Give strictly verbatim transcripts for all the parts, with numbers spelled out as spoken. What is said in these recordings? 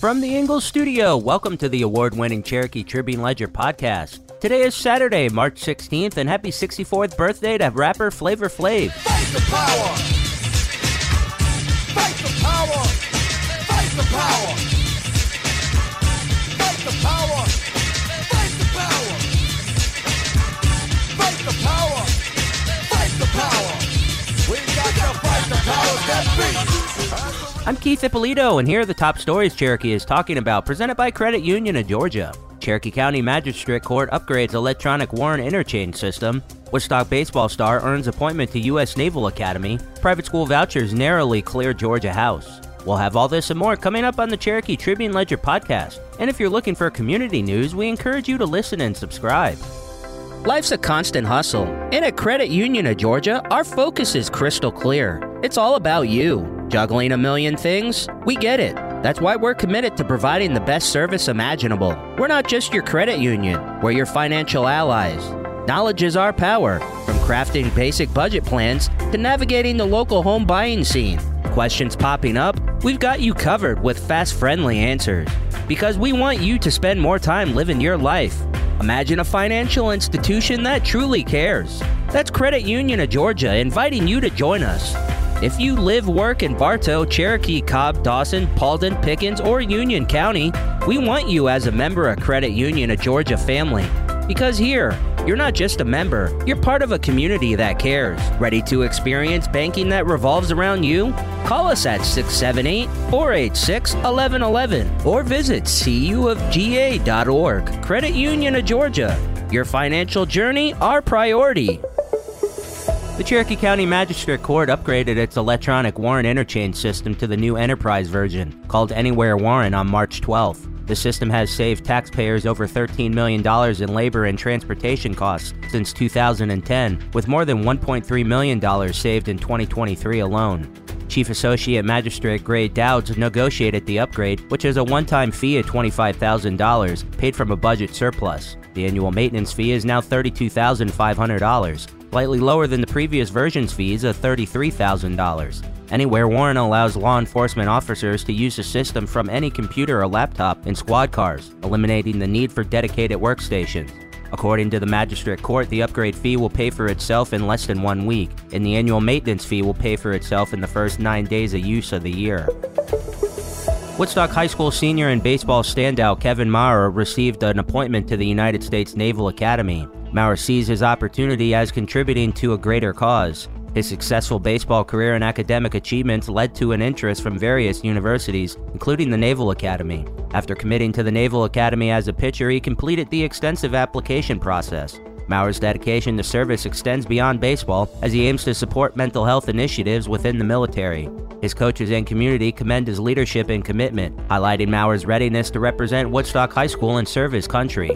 From the Ingalls studio, welcome to the award-winning Cherokee Tribune Ledger podcast. Today is Saturday, March sixteenth, and happy sixty-fourth birthday to rapper Flavor Flav. Fight the power! Fight the power! Fight the power! Fight the power! Fight the power! Fight the power! Fight the power! We got to fight the powers that be! I'm Keith Ippolito, and here are the top stories Cherokee is talking about, presented by Credit Union of Georgia. Cherokee County Magistrate Court upgrades electronic warrant interchange system. Woodstock baseball star earns appointment to U S Naval Academy. Private school vouchers narrowly clear Georgia House. We'll have all this and more coming up on the Cherokee Tribune Ledger podcast. And if you're looking for community news, we encourage you to listen and subscribe. Life's a constant hustle, and at Credit Union of Georgia, our focus is crystal clear. It's all about you. Juggling a million things? We get it. That's why we're committed to providing the best service imaginable. We're not just your credit union, we're your financial allies. Knowledge is our power, from crafting basic budget plans to navigating the local home buying scene. Questions popping up? We've got you covered with fast, friendly answers. Because we want you to spend more time living your life. Imagine a financial institution that truly cares. That's Credit Union of Georgia inviting you to join us. If you live, work in Bartow, Cherokee, Cobb, Dawson, Paulding, Pickens, or Union County, we want you as a member of Credit Union of Georgia family. Because here, you're not just a member, you're part of a community that cares. Ready to experience banking that revolves around you? Call us at six seven eight, four eight six, one one one one or visit c u of g a dot org. Credit Union of Georgia. Your financial journey, our priority. The Cherokee County Magistrate Court upgraded its electronic warrant interchange system to the new enterprise version, called Anywhere Warrant, on March twelfth. The system has saved taxpayers over thirteen million dollars in labor and transportation costs since two thousand ten, with more than one point three million dollars saved in twenty twenty-three alone. Chief Associate Magistrate Gray Dowds negotiated the upgrade, which is a one-time fee of twenty-five thousand dollars paid from a budget surplus. The annual maintenance fee is now thirty-two thousand five hundred dollars, slightly lower than the previous version's fees of thirty-three thousand dollars. Anywhere Warrant allows law enforcement officers to use the system from any computer or laptop in squad cars, eliminating the need for dedicated workstations. According to the Magistrate Court, the upgrade fee will pay for itself in less than one week, and the annual maintenance fee will pay for itself in the first nine days of use of the year. Woodstock High School senior and baseball standout Kevin Maurer received an appointment to the United States Naval Academy. Maurer sees his opportunity as contributing to a greater cause. His successful baseball career and academic achievements led to an interest from various universities, including the Naval Academy. After committing to the Naval Academy as a pitcher, he completed the extensive application process. Maurer's dedication to service extends beyond baseball, as he aims to support mental health initiatives within the military. His coaches and community commend his leadership and commitment, highlighting Maurer's readiness to represent Woodstock High School and serve his country.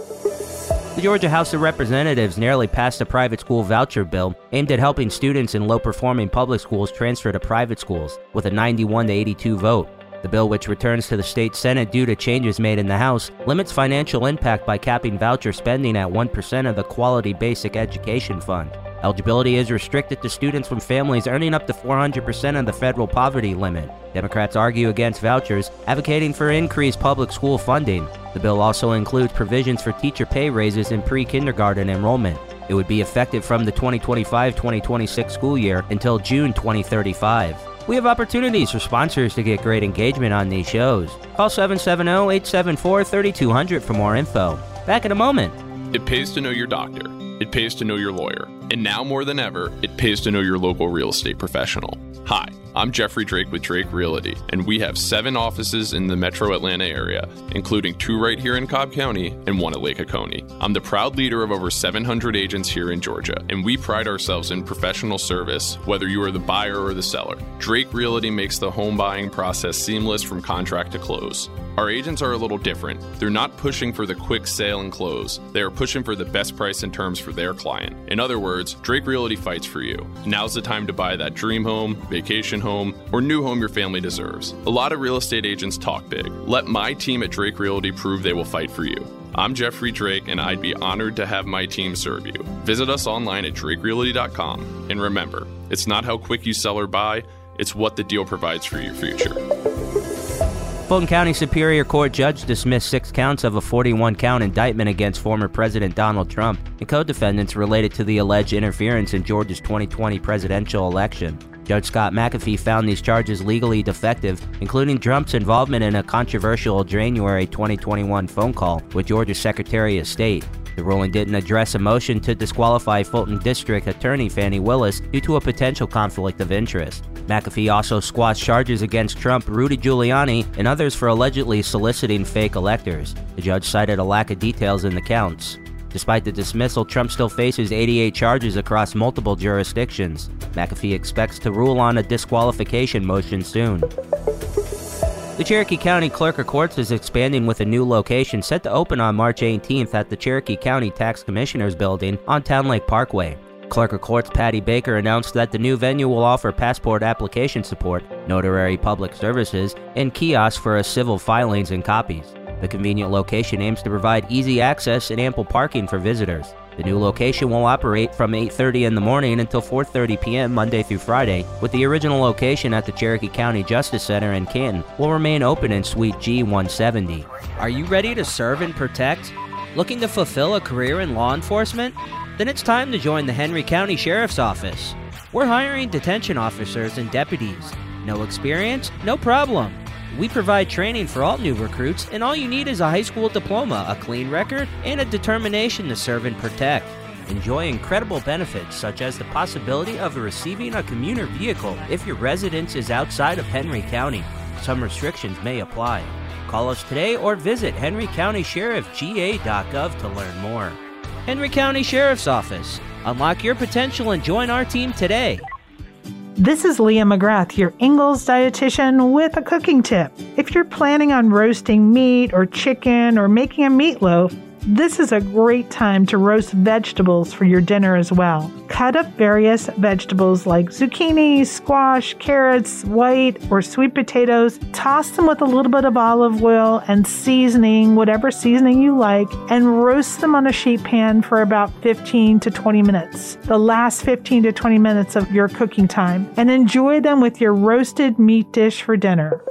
The Georgia House of Representatives narrowly passed a private school voucher bill aimed at helping students in low-performing public schools transfer to private schools, with a ninety-one to eighty-two vote. The bill, which returns to the state Senate due to changes made in the House, limits financial impact by capping voucher spending at one percent of the Quality Basic Education Fund. Eligibility is restricted to students from families earning up to four hundred percent of the federal poverty limit. Democrats argue against vouchers, advocating for increased public school funding. The bill also includes provisions for teacher pay raises in pre-kindergarten enrollment. It would be effective from the twenty twenty-five twenty twenty-six school year until June twenty thirty-five. We have opportunities for sponsors to get great engagement on these shows. Call seven seven zero, eight seven four, three two zero zero for more info. Back in a moment. It pays to know your doctor. It pays to know your lawyer. And now more than ever, it pays to know your local real estate professional. Hi, I'm Jeffrey Drake with Drake Realty, and we have seven offices in the metro Atlanta area, including two right here in Cobb County and one at Lake Oconee. I'm the proud leader of over seven hundred agents here in Georgia, and we pride ourselves in professional service, whether you are the buyer or the seller. Drake Realty makes the home buying process seamless from contract to close. Our agents are a little different. They're not pushing for the quick sale and close. They are pushing for the best price and terms for their client. In other words, Drake Realty fights for you. Now's the time to buy that dream home, vacation home, or new home your family deserves. A lot of real estate agents talk big. Let my team at Drake Realty prove they will fight for you. I'm Jeffrey Drake, and I'd be honored to have my team serve you. Visit us online at drake realty dot com. And remember, it's not how quick you sell or buy, it's what the deal provides for your future. Fulton County Superior Court judge dismissed six counts of a forty-one count indictment against former President Donald Trump and co-defendants related to the alleged interference in Georgia's twenty twenty presidential election. Judge Scott McAfee found these charges legally defective, including Trump's involvement in a controversial January twenty twenty-one phone call with Georgia's Secretary of State. The ruling didn't address a motion to disqualify Fulton District Attorney Fani Willis due to a potential conflict of interest. McAfee also squashed charges against Trump, Rudy Giuliani, and others for allegedly soliciting fake electors. The judge cited a lack of details in the counts. Despite the dismissal, Trump still faces eighty-eight charges across multiple jurisdictions. McAfee expects to rule on a disqualification motion soon. The Cherokee County Clerk of Courts is expanding with a new location set to open on March eighteenth at the Cherokee County Tax Commissioner's Building on Town Lake Parkway. Clerk of Courts Patty Baker announced that the new venue will offer passport application support, notary public services, and kiosks for civil filings and copies. The convenient location aims to provide easy access and ample parking for visitors. The new location will operate from eight thirty in the morning until four thirty p.m. Monday through Friday, with the original location at the Cherokee County Justice Center in Canton will remain open in Suite G one seventy. Are you ready to serve and protect? Looking to fulfill a career in law enforcement? Then it's time to join the Henry County Sheriff's Office. We're hiring detention officers and deputies. No experience? No problem. We provide training for all new recruits, and all you need is a high school diploma, a clean record, and a determination to serve and protect. Enjoy incredible benefits such as the possibility of receiving a commuter vehicle if your residence is outside of Henry County. Some restrictions may apply. Call us today or visit henry county sheriff g a dot gov to learn more. Henry County Sheriff's Office. Unlock your potential and join our team today. This is Leah McGrath, your Ingalls dietitian, with a cooking tip. If you're planning on roasting meat or chicken or making a meatloaf, this is a great time to roast vegetables for your dinner as well. Cut up various vegetables like zucchini, squash, carrots, white or sweet potatoes. Toss them with a little bit of olive oil and seasoning, whatever seasoning you like, and roast them on a sheet pan for about fifteen to twenty minutes. The last fifteen to twenty minutes of your cooking time. And enjoy them with your roasted meat dish for dinner.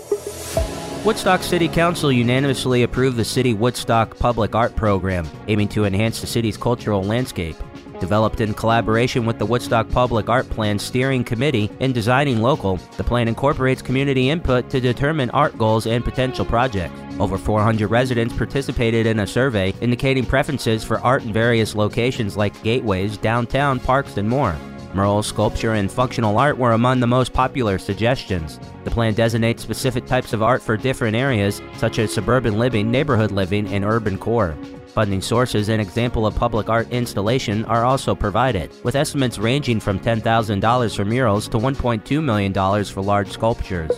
Woodstock City Council unanimously approved the City Woodstock Public Art Program, aiming to enhance the city's cultural landscape. Developed in collaboration with the Woodstock Public Art Plan Steering Committee and Designing Local, the plan incorporates community input to determine art goals and potential projects. Over four hundred residents participated in a survey indicating preferences for art in various locations like gateways, downtown, parks, and more. Murals, sculpture, and functional art were among the most popular suggestions. The plan designates specific types of art for different areas, such as suburban living, neighborhood living, and urban core. Funding sources and example of public art installation are also provided, with estimates ranging from ten thousand dollars for murals to one point two million dollars for large sculptures.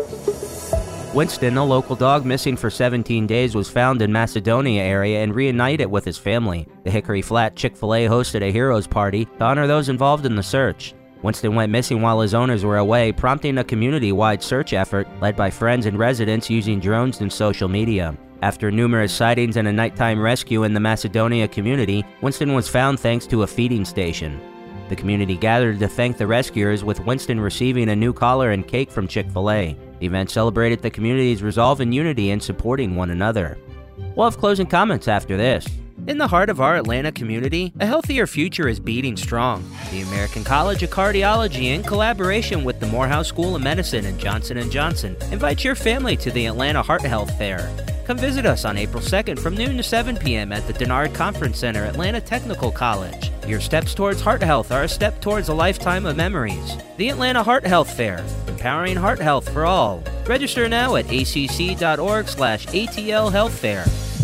Winston, a local dog missing for seventeen days, was found in Macedonia area and reunited with his family. The Hickory Flat Chick-fil-A hosted a heroes party to honor those involved in the search. Winston went missing while his owners were away, prompting a community-wide search effort led by friends and residents using drones and social media. After numerous sightings and a nighttime rescue in the Macedonia community, Winston was found thanks to a feeding station. The community gathered to thank the rescuers, with Winston receiving a new collar and cake from Chick-fil-A. The event celebrated the community's resolve and unity in supporting one another. We'll have closing comments after this. In the heart of our Atlanta community, a healthier future is beating strong. The American College of Cardiology, in collaboration with the Morehouse School of Medicine and Johnson and Johnson, invites your family to the Atlanta Heart Health Fair. Come visit us on April second from noon to seven p.m. at the Denard Conference Center, Atlanta Technical College. Your steps towards heart health are a step towards a lifetime of memories. The Atlanta Heart Health Fair, empowering heart health for all. Register now at a c c dot org slash a t l health fair.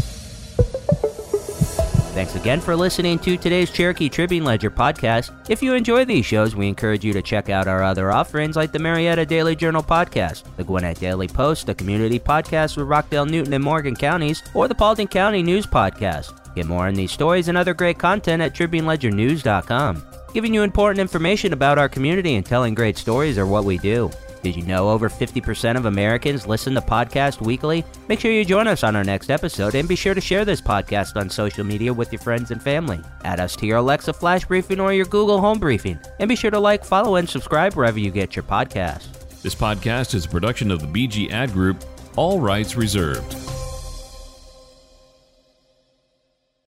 Thanks again for listening to today's Cherokee Tribune Ledger podcast. If you enjoy these shows, we encourage you to check out our other offerings like the Marietta Daily Journal podcast, the Gwinnett Daily Post, the community podcast with Rockdale, Newton, and Morgan counties, or the Paulding County News podcast. Get more on these stories and other great content at tribune ledger news dot com. Giving you important information about our community and telling great stories are what we do. Did you know over fifty percent of Americans listen to podcasts weekly? Make sure you join us on our next episode, and be sure to share this podcast on social media with your friends and family. Add us to your Alexa Flash Briefing or your Google Home Briefing, and be sure to like, follow, and subscribe wherever you get your podcasts. This podcast is a production of the B G Ad Group All rights reserved.